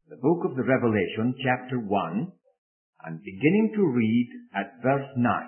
the book of the Revelation, chapter 1, and beginning to read at verse 9.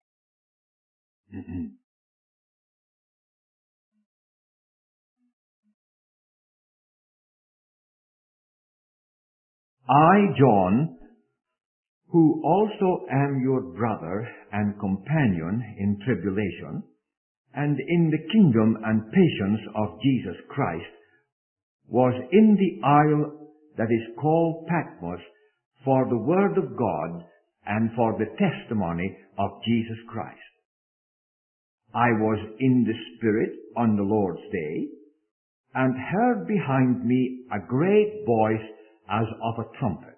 I, John, who also am your brother and companion in tribulation, and in the kingdom and patience of Jesus Christ, was in the isle that is called Patmos for the word of God and for the testimony of Jesus Christ. I was in the Spirit on the Lord's day, and heard behind me a great voice as of a trumpet,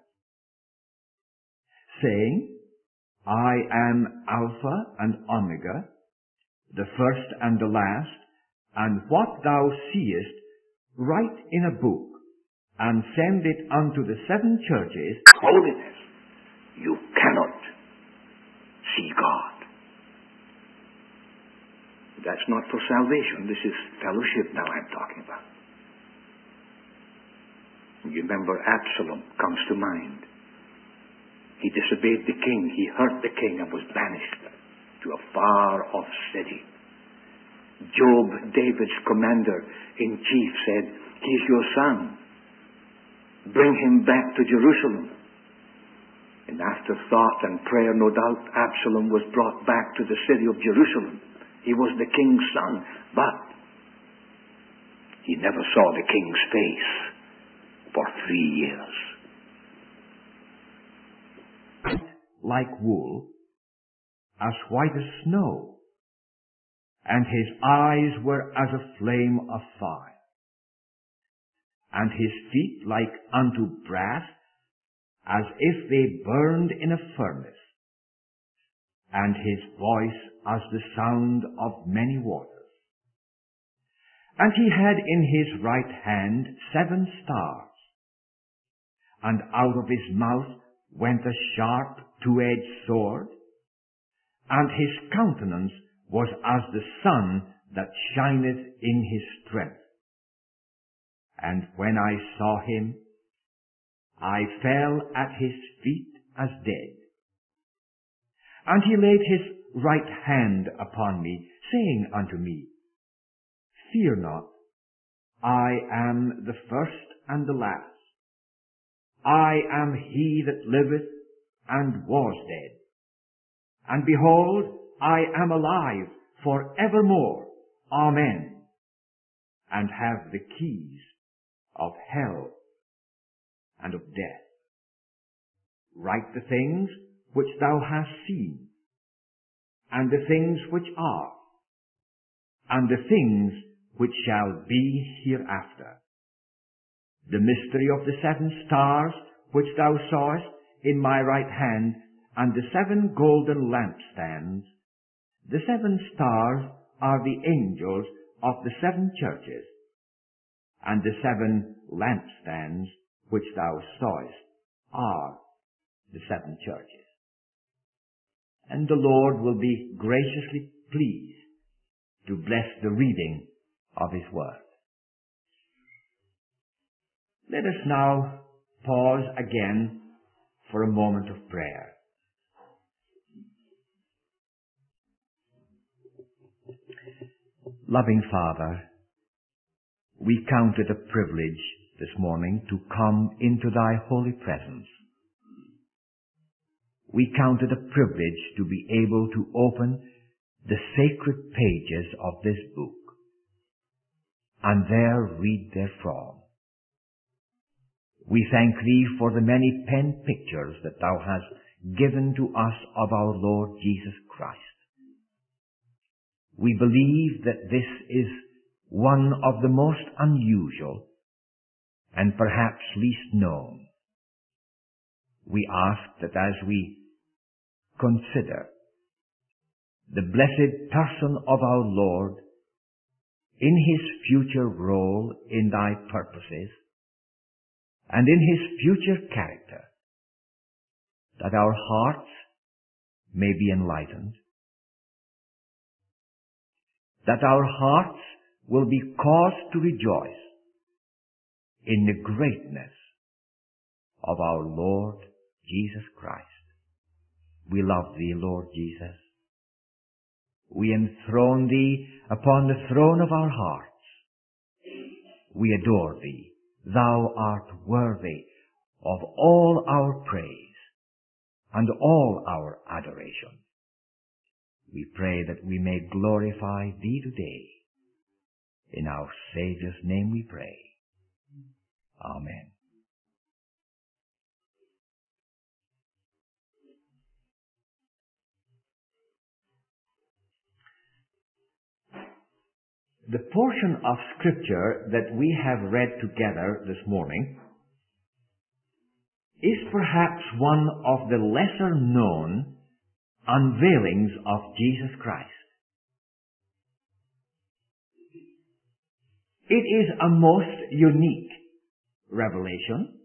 saying, I am Alpha and Omega, the first and the last, and what thou seest, write in a book, and send it unto the 7 churches. Holiness. You cannot see God. That's not for salvation. This is fellowship now I'm talking about. You remember Absalom comes to mind. He disobeyed the king. He hurt the king and was banished to a far-off city. Job, David's commander-in-chief, said, He's your son. Bring him back to Jerusalem. In afterthought and prayer, no doubt, Absalom was brought back to the city of Jerusalem. He was the king's son, but he never saw the king's face for 3 years. Like wool, as white as snow, and his eyes were as a flame of fire, and his feet like unto brass, as if they burned in a furnace, and his voice as the sound of many waters. And he had in his right hand 7 stars, and out of his mouth went a sharp 2-edged sword, and his countenance was as the sun that shineth in his strength. And when I saw him, I fell at his feet as dead. And he laid his right hand upon me, saying unto me, Fear not, I am the first and the last. I am he that liveth and was dead. And behold, I am alive for evermore. Amen. And have the keys of hell and of death. Write the things which thou hast seen, and the things which are, and the things which shall be hereafter. The mystery of the 7 stars which thou sawest in my right hand, and the 7 golden lampstands. The 7 stars are the angels of the 7 churches, and the 7 lampstands which thou sawest are the 7 churches. And the Lord will be graciously pleased to bless the reading of his word. Let us now pause again for a moment of prayer. Loving Father, we count it a privilege this morning to come into thy holy presence. We count it a privilege to be able to open the sacred pages of this book and there read therefrom. We thank thee for the many pen pictures that thou hast given to us of our Lord Jesus Christ. We believe that this is one of the most unusual and perhaps least known. We ask that as we consider the blessed person of our Lord in his future role in thy purposes and in his future character, that our hearts may be enlightened, that our hearts will be caused to rejoice in the greatness of our Lord Jesus Christ. We love thee, Lord Jesus. We enthrone thee upon the throne of our hearts. We adore thee. Thou art worthy of all our praise and all our adoration. We pray that we may glorify thee today. In our Saviour's name we pray. Amen. The portion of Scripture that we have read together this morning is perhaps one of the lesser known unveilings of Jesus Christ. It is a most unique revelation.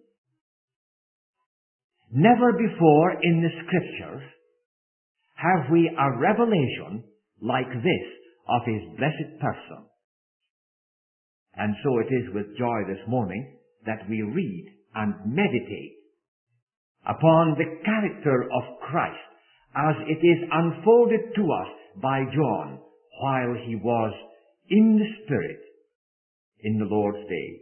Never before in the Scriptures have we a revelation like this of His blessed person. And so it is with joy this morning that we read and meditate upon the character of Christ as it is unfolded to us by John while he was in the Spirit in the Lord's day.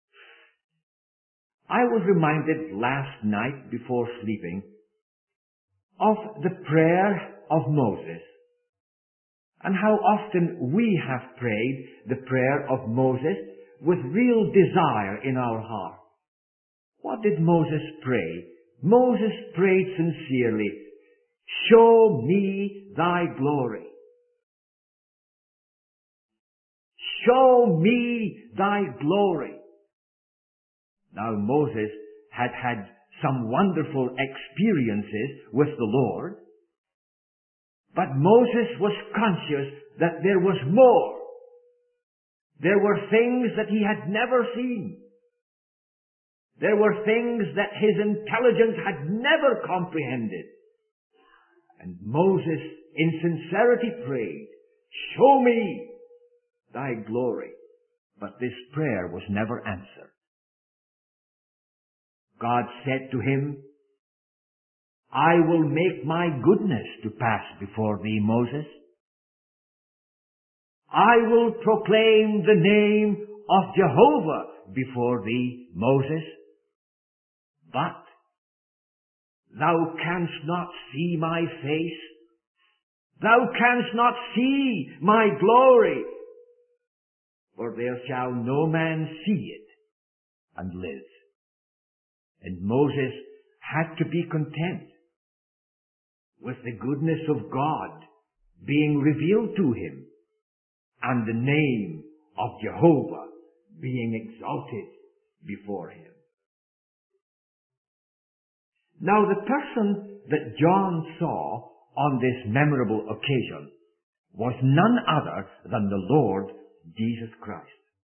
I was reminded last night before sleeping of the prayer of Moses, and how often we have prayed the prayer of Moses with real desire in our heart. What did Moses pray? Moses prayed sincerely, "Show me thy glory. Show me thy glory." Now Moses had had some wonderful experiences with the Lord, but Moses was conscious that there was more. There were things that he had never seen. There were things that his intelligence had never comprehended. And Moses in sincerity prayed, "Show me thy glory." But this prayer was never answered. God said to him, "I will make my goodness to pass before thee, Moses. I will proclaim the name of Jehovah before thee, Moses. But thou canst not see my face. Thou canst not see my glory. For there shall no man see it and live." And Moses had to be content with the goodness of God being revealed to him and the name of Jehovah being exalted before him. Now the person that John saw on this memorable occasion was none other than the Lord Jesus Christ.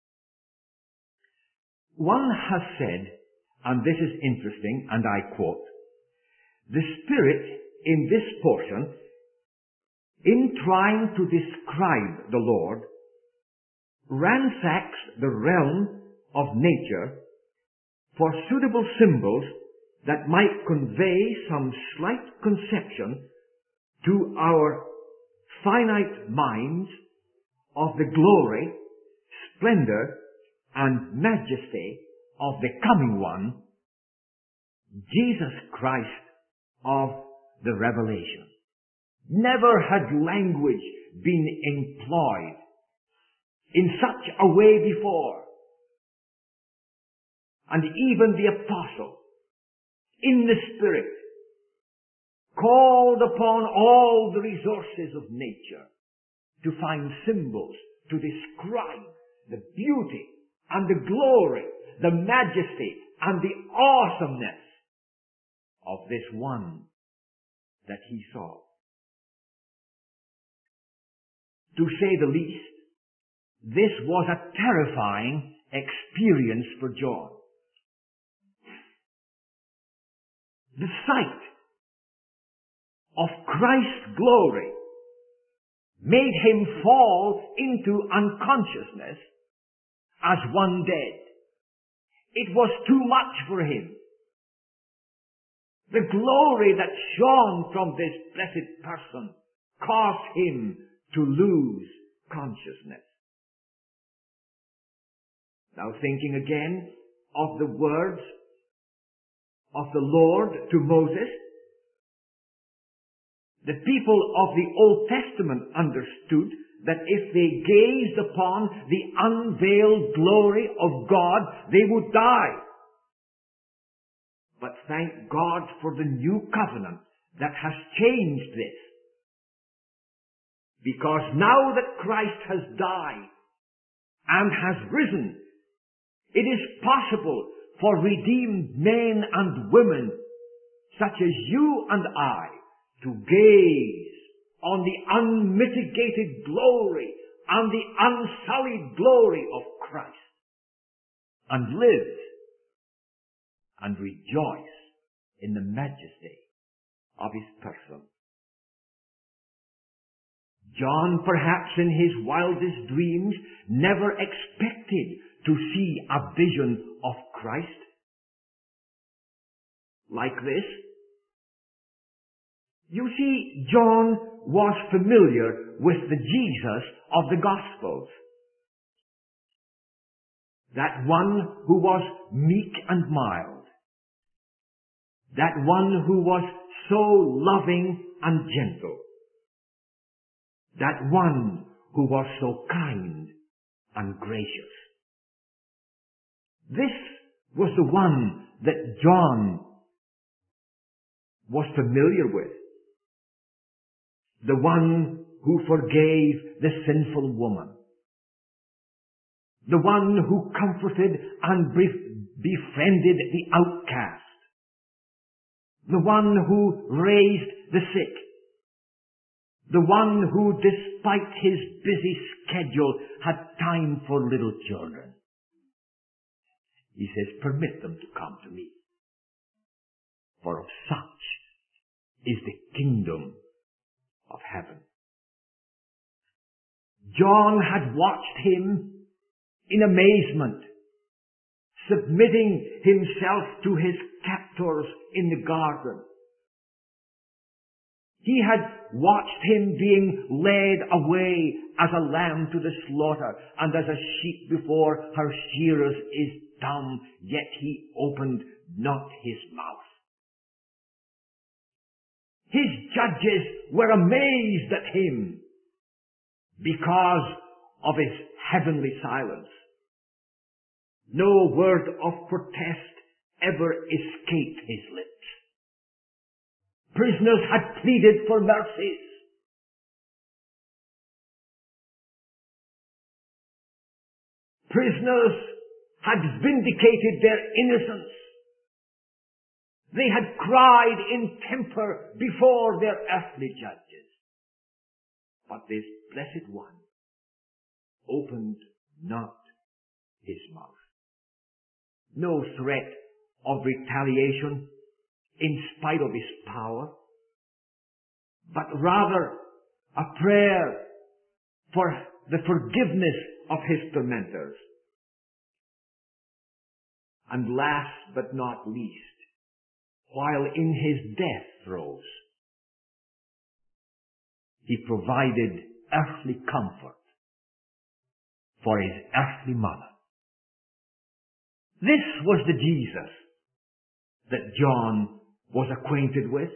One has said, and this is interesting, and I quote, "The Spirit in this portion, in trying to describe the Lord, ransacks the realm of nature for suitable symbols that might convey some slight conception to our finite minds of the glory, splendor, and majesty of the coming one, Jesus Christ of the Revelation." Never had language been employed in such a way before. And even the apostle, in the Spirit, called upon all the resources of nature to find symbols to describe the beauty and the glory, the majesty and the awesomeness of this one that he saw. To say the least, this was a terrifying experience for John. The sight of Christ's glory made him fall into unconsciousness as one dead. It was too much for him. The glory that shone from this blessed person caused him to lose consciousness. Now thinking again of the words of the Lord to Moses, the people of the Old Testament understood that if they gazed upon the unveiled glory of God, they would die. But thank God for the new covenant that has changed this. Because now that Christ has died and has risen, it is possible for redeemed men and women, such as you and I, to gaze on the unmitigated glory and the unsullied glory of Christ, and live and rejoice in the majesty of his person. John, perhaps in his wildest dreams, never expected to see a vision of Christ like this. You see, John was familiar with the Jesus of the Gospels. That one who was meek and mild. That one who was so loving and gentle. That one who was so kind and gracious. This was the one that John was familiar with. The one who forgave the sinful woman. The one who comforted and befriended the outcast. The one who raised the sick. The one who, despite his busy schedule, had time for little children. He says, permit them to come to me, for of such is the kingdom of heaven. John had watched him in amazement, submitting himself to his captors in the garden. He had watched him being led away as a lamb to the slaughter, and as a sheep before her shearers is dumb, yet he opened not his mouth. His judges were amazed at him because of his heavenly silence. No word of protest ever escaped his lips. Prisoners had pleaded for mercies. Prisoners had vindicated their innocence. They had cried in temper before their earthly judges. But this blessed one opened not his mouth. No threat of retaliation in spite of his power, but rather a prayer for the forgiveness of his tormentors. And last but not least, while in his death throes, he provided earthly comfort for his earthly mother. This was the Jesus that John was acquainted with.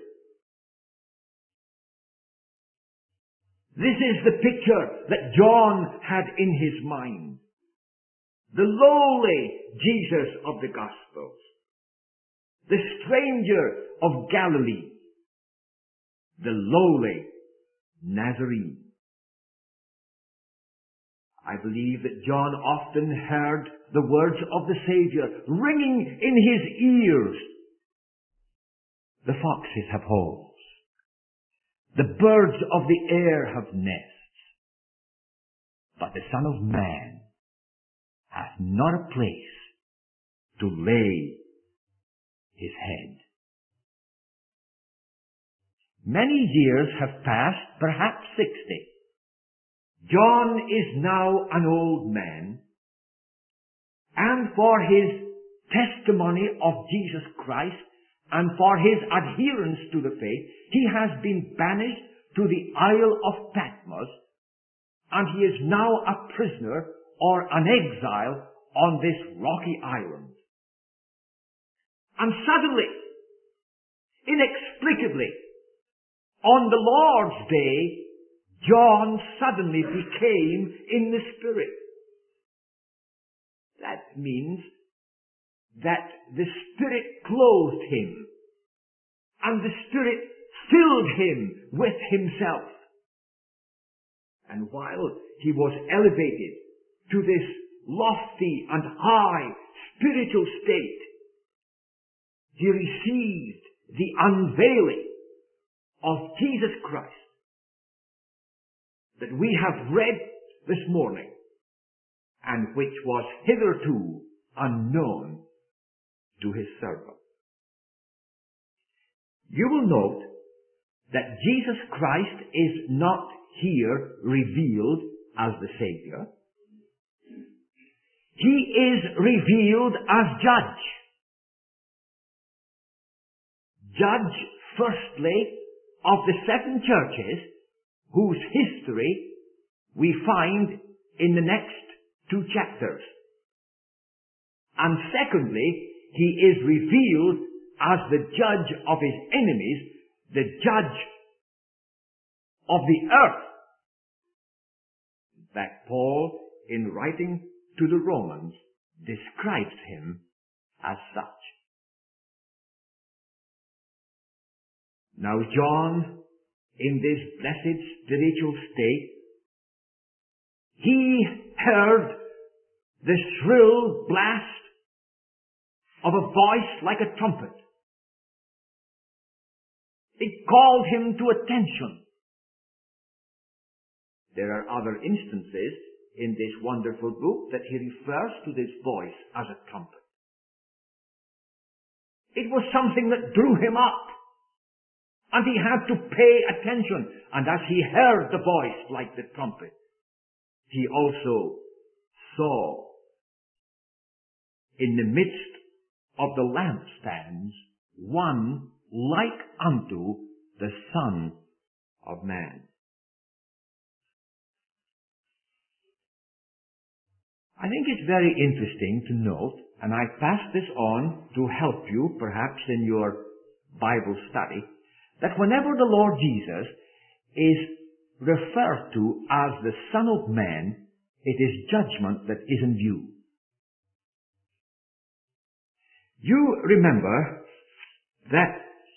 This is the picture that John had in his mind. The lowly Jesus of the Gospels. The stranger of Galilee. The lowly Nazarene. I believe that John often heard the words of the Savior ringing in his ears. The foxes have holes. The birds of the air have nests. But the Son of Man hath not a place to lay his head. Many years have passed, perhaps 60. John is now an old man, and for his testimony of Jesus Christ and for his adherence to the faith, he has been banished to the Isle of Patmos, and he is now a prisoner or an exile on this rocky island. And suddenly, inexplicably, on the Lord's day, John suddenly became in the Spirit. That means that the Spirit clothed him, and the Spirit filled him with himself. And while he was elevated to this lofty and high spiritual state, he received the unveiling of Jesus Christ that we have read this morning, and which was hitherto unknown to his servant. You will note that Jesus Christ is not here revealed as the Savior. He is revealed as judge. Judge, firstly, of the seven churches whose history we find in the next two chapters. And secondly, he is revealed as the judge of his enemies, the judge of the earth. In fact, Paul, in writing to the Romans, describes him as such. Now John, in this blessed spiritual state, he heard the shrill blast of a voice like a trumpet. It called him to attention. There are other instances in this wonderful book that he refers to this voice as a trumpet. It was something that drew him up, and he had to pay attention. And as he heard the voice like the trumpet, he also saw in the midst of the lampstands one like unto the Son of Man. I think it's very interesting to note, and I pass this on to help you perhaps in your Bible study, that whenever the Lord Jesus is referred to as the Son of Man, it is judgment that is in view. You remember that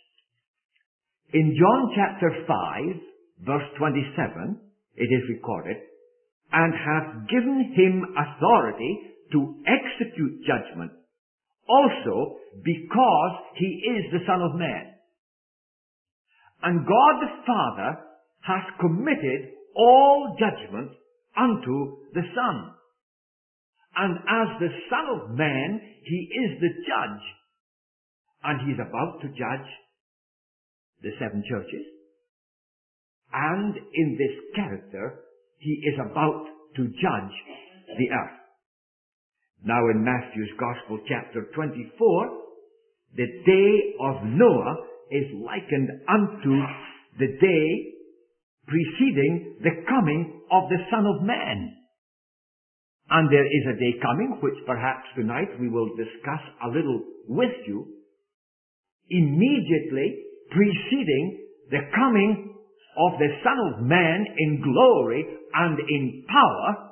in John chapter 5, verse 27, it is recorded, and hath given him authority to execute judgment, also because he is the Son of Man. And God the Father hath committed all judgment unto the Son. And as the Son of Man, he is the judge. And he is about to judge the seven churches. And in this character, he is about to judge the earth. Now in Matthew's Gospel chapter 24, the day of Noah is likened unto the day preceding the coming of the Son of Man. And there is a day coming, which perhaps tonight we will discuss a little with you, immediately preceding the coming of the Son of Man in glory and in power.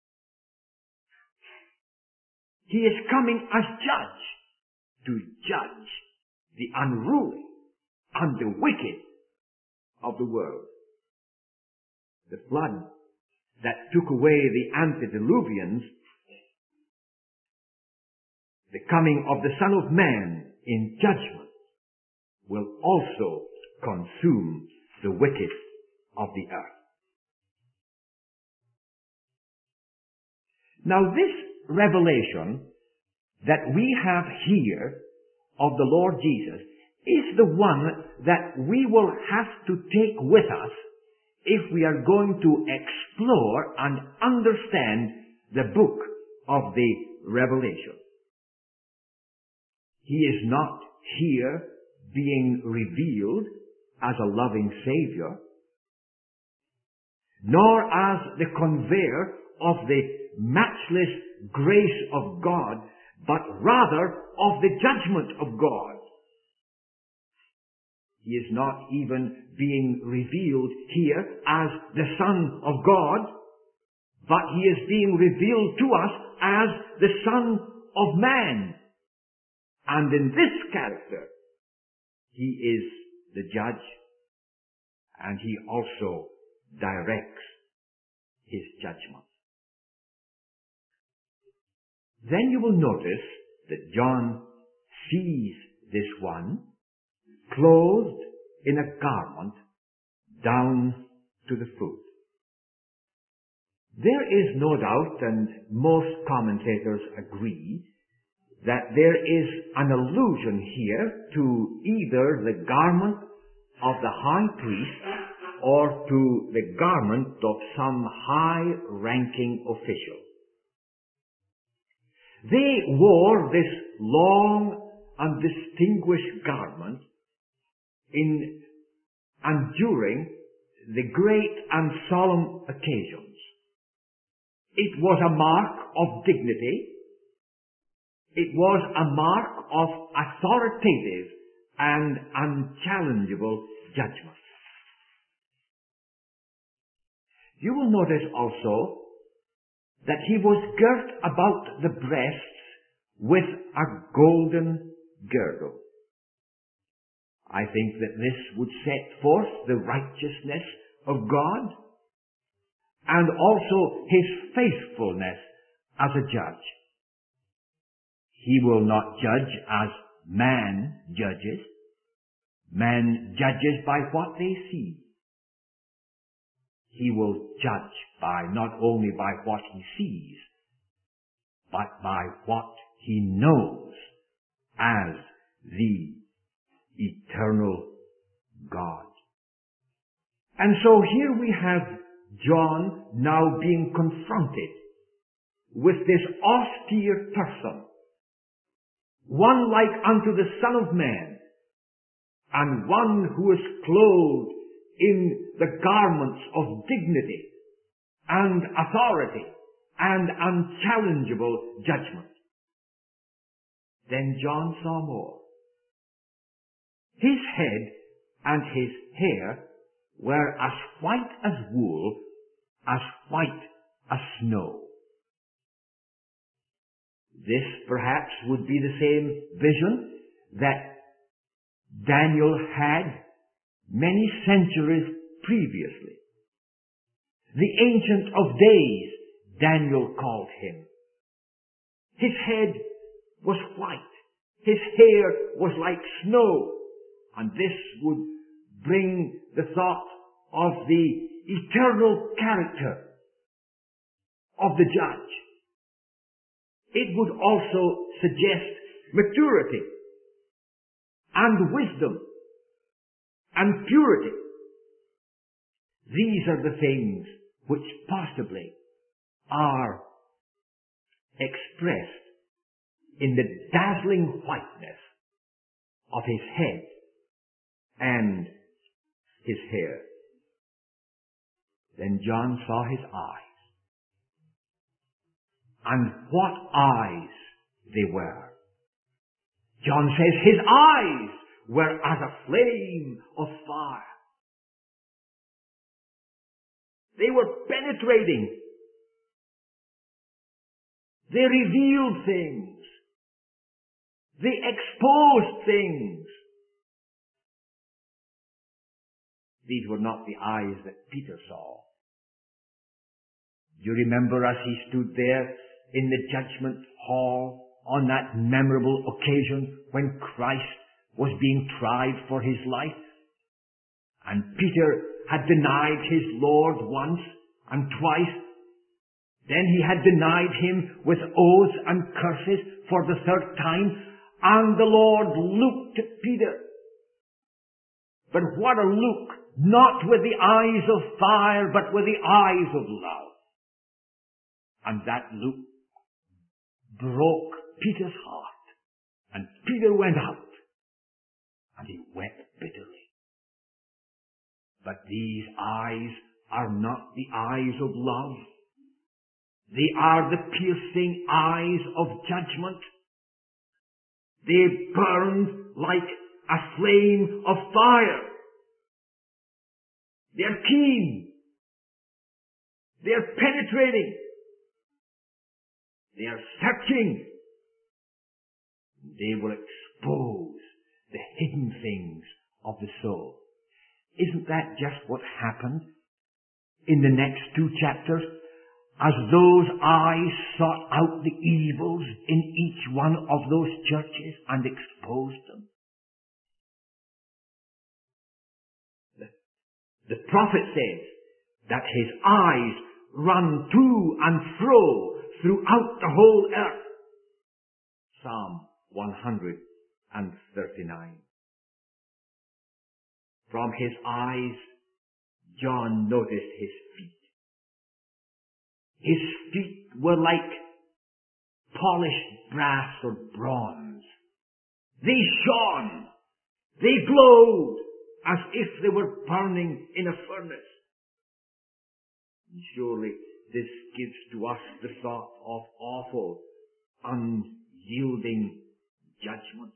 He is coming as judge to judge the unruly and the wicked of the world. The flood that took away the antediluvians, the coming of the Son of Man in judgment, will also consume the wicked of the earth. Now this revelation that we have here of the Lord Jesus is the one that we will have to take with us if we are going to explore and understand the book of the Revelation. He is not here being revealed as a loving Savior, nor as the conveyor of the matchless grace of God, but rather of the judgment of God. He is not even being revealed here as the Son of God, but he is being revealed to us as the Son of Man. And in this character, he is the judge, and he also directs his judgment. Then you will notice that John sees this one clothed in a garment down to the foot. There is no doubt, and most commentators agree, that there is an allusion here to either the garment of the high priest or to the garment of some high-ranking official. They wore this long and distinguished garment in and during the great and solemn occasions. It was a mark of dignity. It was a mark of authoritative and unchallengeable judgment. You will notice also that he was girt about the breasts with a golden girdle. I think that this would set forth the righteousness of God and also his faithfulness as a judge. He will not judge as man judges. Man judges by what they see. He will judge not only by what he sees, but by what he knows as the eternal God. And so here we have John now being confronted with this austere person, one like unto the Son of Man, and one who is clothed in the garments of dignity and authority and unchallengeable judgment. Then John saw more. His head and his hair were as white as wool, as white as snow. This perhaps would be the same vision that Daniel had many centuries previously. The Ancient of Days, Daniel called him. His head was white. His hair was like snow. And this would bring the thought of the eternal character of the judge. It would also suggest maturity and wisdom and purity. These are the things which possibly are expressed in the dazzling whiteness of his head and his hair. Then John saw his eyes. And what eyes they were. John says his eyes were as a flame of fire. They were penetrating. They revealed things. They exposed things. These were not the eyes that Peter saw. Do you remember as he stood there in the judgment hall on that memorable occasion when Christ was being tried for his life? And Peter had denied his Lord once and twice. Then he had denied him with oaths and curses for the third time. And the Lord looked at Peter. But what a look! Not with the eyes of fire, but with the eyes of love. And that look broke Peter's heart. And Peter went out and he wept bitterly. But these eyes are not the eyes of love. They are the piercing eyes of judgment. They burn like a flame of fire. They're keen. They're penetrating. They are searching. They will expose the hidden things of the soul. Isn't that just what happened in the next 2 chapters? As those eyes sought out the evils in each one of those churches and exposed them. The prophet says that his eyes run to and fro throughout the whole earth. Psalm 139. From his eyes, John noticed his feet. His feet were like polished brass or bronze. They shone. They glowed as if they were burning in a furnace. And surely this gives to us the thought of awful, unyielding judgment.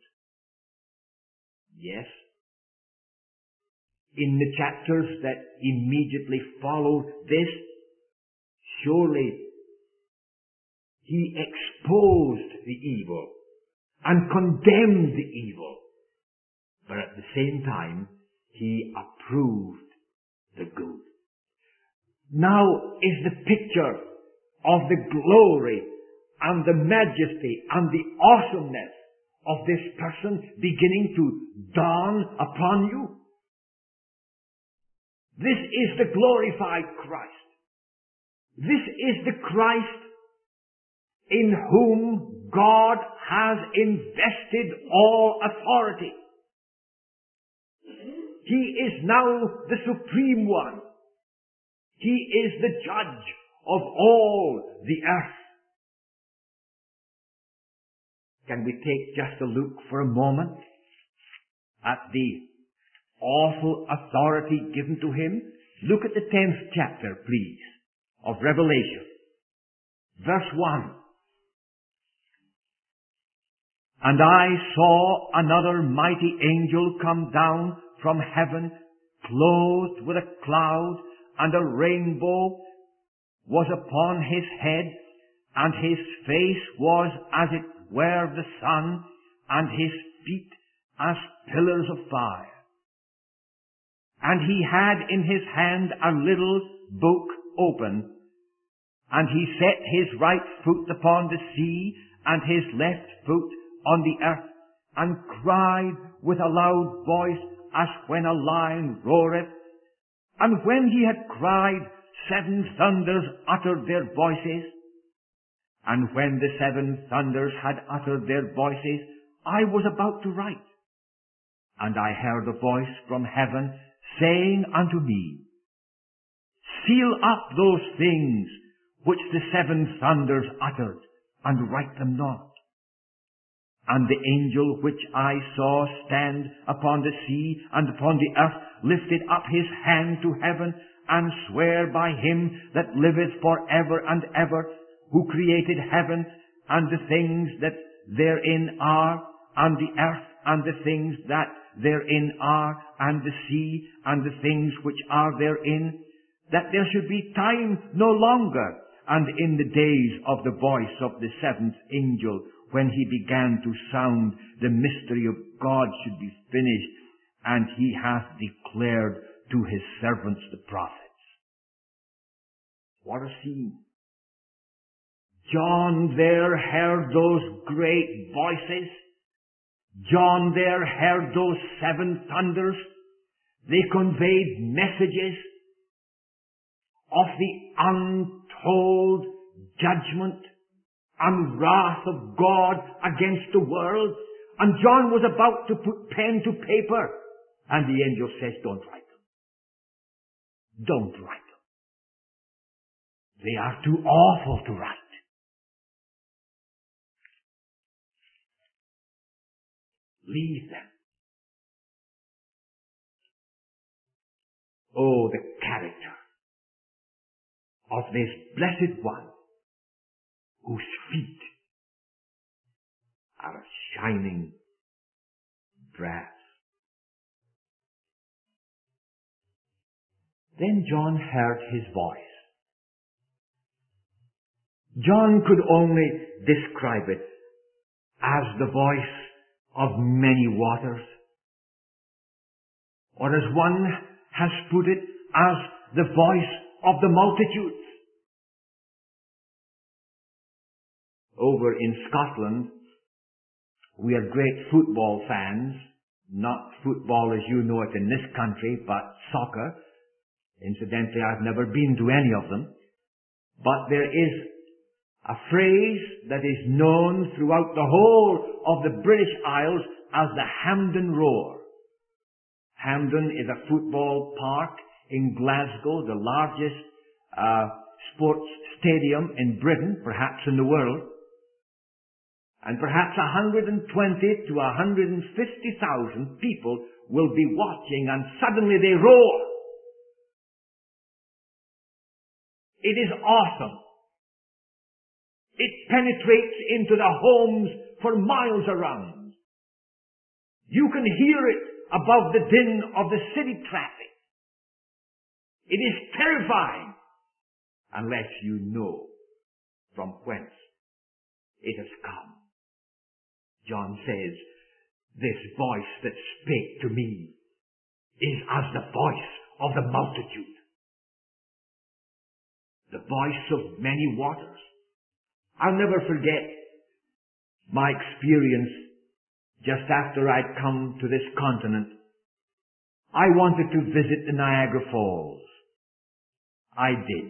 Yes, in the chapters that immediately followed this, surely he exposed the evil and condemned the evil. But at the same time, he approved the good. Now is the picture of the glory and the majesty and the awesomeness of this person beginning to dawn upon you. This is the glorified Christ. This is the Christ in whom God has invested all authority. He is now the Supreme One. He is the Judge of all the earth. Can we take just a look for a moment at the awful authority given to him? Look at the 10th chapter, please, of Revelation. Verse 1. And I saw another mighty angel come down from heaven, clothed with a cloud, and a rainbow was upon his head, and his face was as it were the sun, and his feet as pillars of fire. And he had in his hand a little book open, and he set his right foot upon the sea, and his left foot on the earth, and cried with a loud voice, as when a lion roareth. And when he had cried, 7 thunders uttered their voices. And when the 7 thunders had uttered their voices, I was about to write. And I heard a voice from heaven saying unto me, Seal up those things which the 7 thunders uttered, and write them not. And the angel which I saw stand upon the sea and upon the earth lifted up his hand to heaven, and sware by him that liveth for ever and ever, who created heaven and the things that therein are, and the earth and the things that therein are, and the sea and the things which are therein, that there should be time no longer, and in the days of the voice of the 7th angel, when he began to sound, the mystery of God should be finished, and he hath declared to his servants the prophets. What a scene. John there heard those great voices. John there heard those 7 thunders. They conveyed messages of the untold judgment and wrath of God against the world. And John was about to put pen to paper, and the angel says, don't write them. Don't write them. They are too awful to write. Leave them. Oh, the character of this blessed one whose feet are a shining brass. Then John heard his voice. John could only describe it as the voice of many waters, or as one has put it, as the voice of the multitudes. Over in Scotland, we are great football fans, not football as you know it in this country, but soccer. Incidentally, I've never been to any of them, but there is a phrase that is known throughout the whole of the British Isles as the Hampden Roar. Hampden is a football park in Glasgow, the largest sports stadium in Britain, perhaps in the world. And perhaps 120 to 150,000 people will be watching, and suddenly they roar. It is awesome. It penetrates into the homes for miles around. You can hear it above the din of the city traffic. It is terrifying unless you know from whence it has come. John says, this voice that spake to me is as the voice of the multitude, the voice of many waters. I'll never forget my experience just after I'd come to this continent. I wanted to visit the Niagara Falls. I did.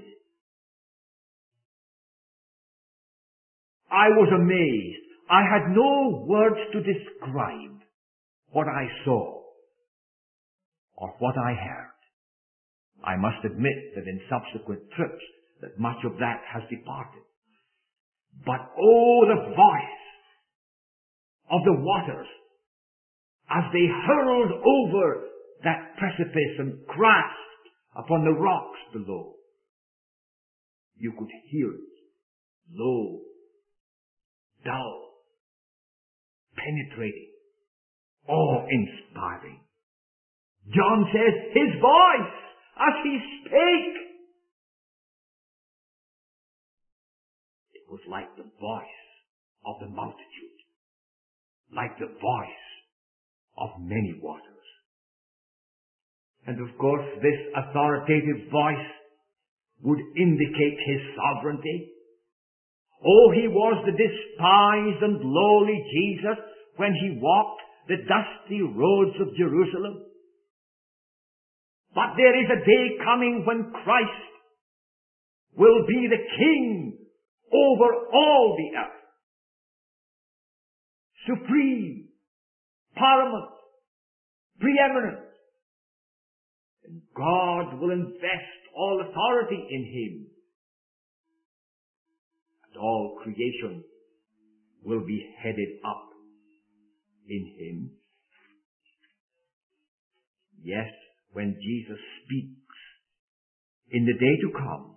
I was amazed. I had no words to describe what I saw or what I heard. I must admit that in subsequent trips that much of that has departed. But oh, the voice of the waters as they hurled over that precipice and crashed upon the rocks below. You could hear it, low, dull, penetrating, awe-inspiring. John says his voice as he spake, it was like the voice of the multitude, like the voice of many waters. And of course, this authoritative voice would indicate his sovereignty. Oh, he was the despised and lowly Jesus when he walked the dusty roads of Jerusalem. But there is a day coming when Christ will be the King over all the earth. Supreme, paramount, preeminent. And God will invest all authority in him. And all creation will be headed up in him. Yes, when Jesus speaks in the day to come,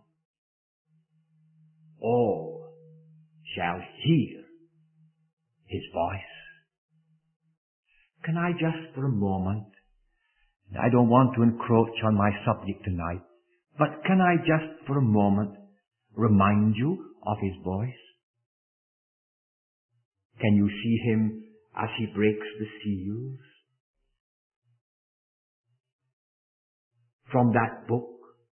all shall hear his voice. Can I just for a moment, I don't want to encroach on my subject tonight, but can I just for a moment remind you of his voice? Can you see him as he breaks the seals? From that book?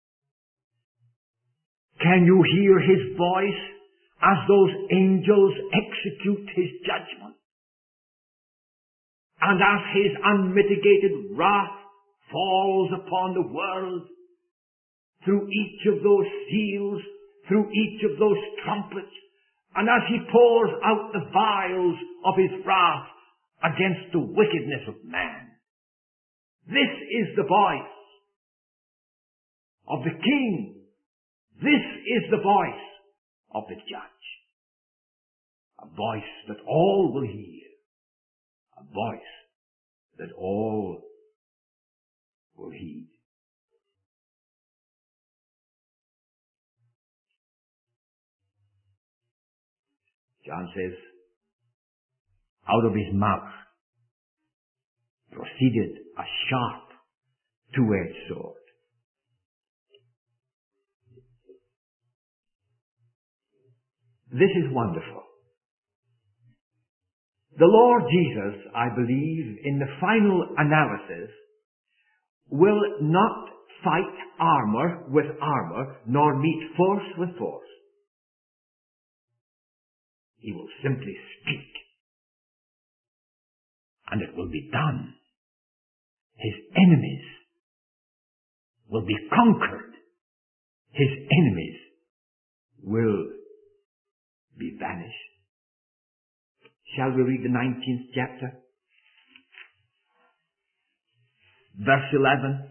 Can you hear his voice as those angels execute his judgment? And as his unmitigated wrath falls upon the world through each of those seals, through each of those trumpets, and as he pours out the vials of his wrath against the wickedness of man. This is the voice of the King. This is the voice of the Judge. A voice that all will hear. A voice that all will heed. John says, out of his mouth proceeded a sharp, two-edged sword. This is wonderful. The Lord Jesus, I believe, in the final analysis, will not fight armor with armor, nor meet force with force. He will simply speak, and it will be done. His enemies will be conquered. His enemies will be banished. Shall we read the 19th chapter? Verse 11.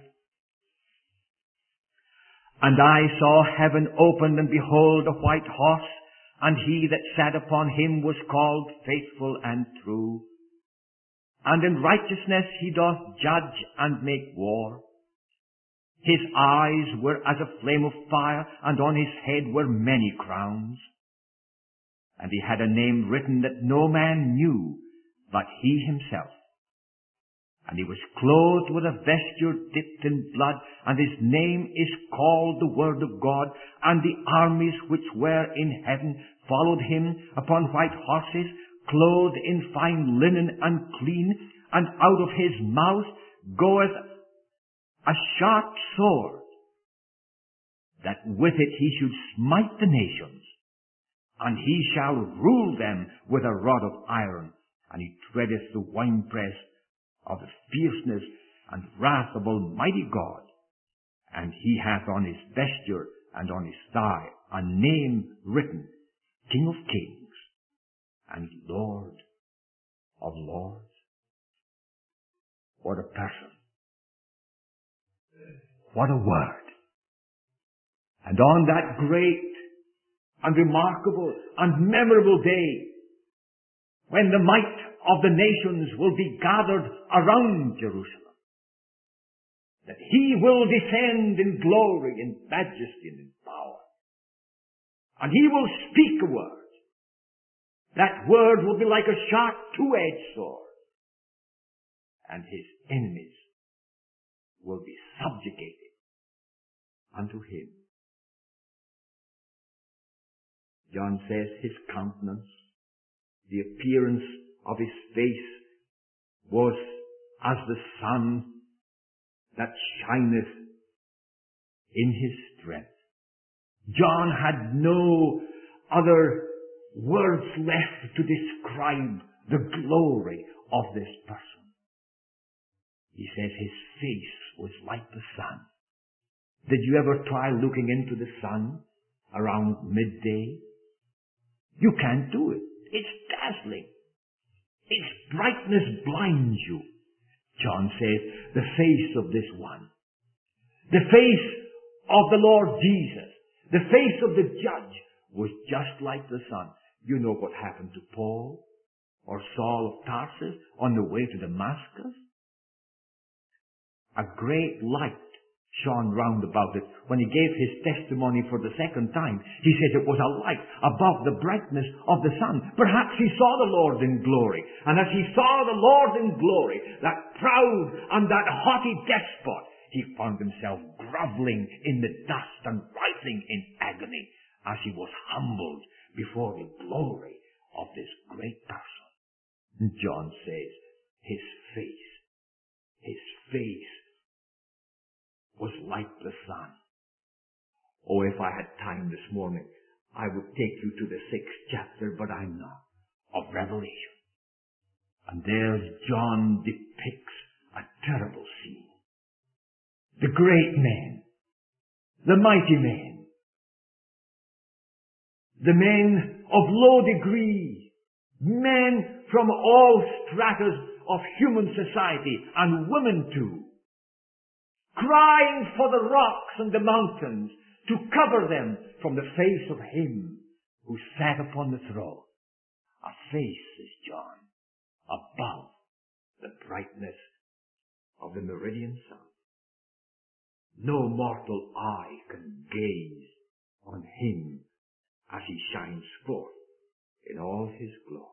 And I saw heaven opened, and behold, a white horse, and he that sat upon him was called Faithful and True. And in righteousness he doth judge and make war. His eyes were as a flame of fire, and on his head were many crowns. And he had a name written that no man knew but he himself. And he was clothed with a vesture dipped in blood, and his name is called the Word of God. And the armies which were in heaven followed him upon white horses, clothed in fine linen and clean, and out of his mouth goeth a sharp sword, that with it he should smite the nations, and he shall rule them with a rod of iron, and he treadeth the winepress of the fierceness and wrath of Almighty God. And he hath on his vesture and on his thigh a name written, King of Kings and Lord of Lords. What a person. What a word. And on that great and remarkable and memorable day, when the might of the nations will be gathered around Jerusalem, that he will descend in glory, in majesty, and in power. And he will speak a word. That word will be like a sharp two-edged sword. And his enemies will be subjugated unto him. John says his countenance, the appearance of his face, was as the sun that shineth in his strength. John had no other words left to describe the glory of this person. He says his face was like the sun. Did you ever try looking into the sun around midday? You can't do it. It's dazzling. Its brightness blinds you. John says, the face of this one, the face of the Lord Jesus, the face of the judge was just like the sun. You know what happened to Paul or Saul of Tarsus on the way to Damascus? A great light shone round about it. When he gave his testimony for the second time, he said it was a light above the brightness of the sun. Perhaps he saw the Lord in glory. And as he saw the Lord in glory, that proud and that haughty despot, he found himself groveling in the dust and writhing in agony as he was humbled before the glory of this great person. John says his face was like the sun. Oh, if I had time this morning, I would take you to the 6th chapter, but I'm not, of Revelation. And there John depicts a terrible scene. The great men, the mighty men, the men of low degree, men from all stratas of human society, and women too, crying for the rocks and the mountains to cover them from the face of him who sat upon the throne. A face, says John, above the brightness of the meridian sun. No mortal eye can gaze on him as he shines forth in all his glory.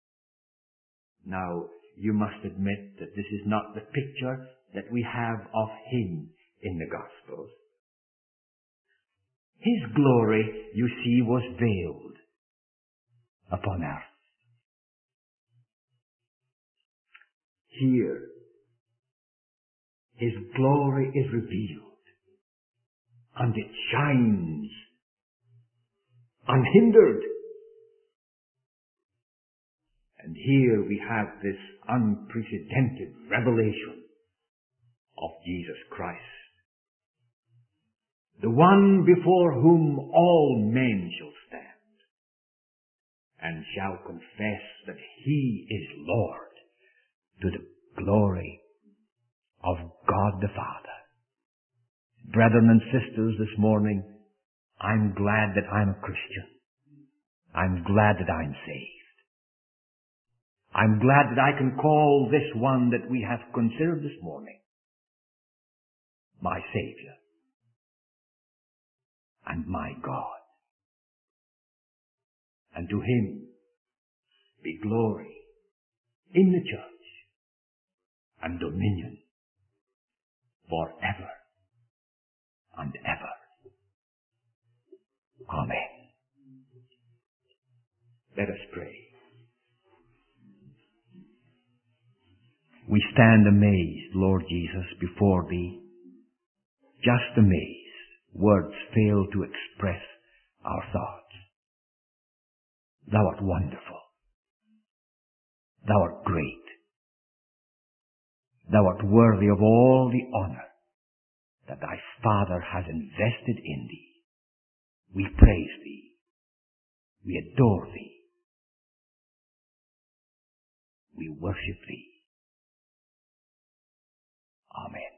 Now, you must admit that this is not the picture that we have of him in the Gospels. His glory, you see, was veiled upon earth. Here, his glory is revealed, and it shines unhindered. And here we have this unprecedented revelation of Jesus Christ, the one before whom all men shall stand and shall confess that he is Lord, to the glory of God the Father. Brethren and sisters, this morning, I'm glad that I'm a Christian. I'm glad that I'm saved. I'm glad that I can call this one that we have considered this morning my Savior and my God. And to him be glory in the church and dominion forever and ever. Amen. Let us pray. We stand amazed, Lord Jesus, before thee. Just amazed. Words fail to express our thoughts. Thou art wonderful. Thou art great. Thou art worthy of all the honor that thy Father has invested in thee. We praise thee. We adore thee. We worship thee. Amen.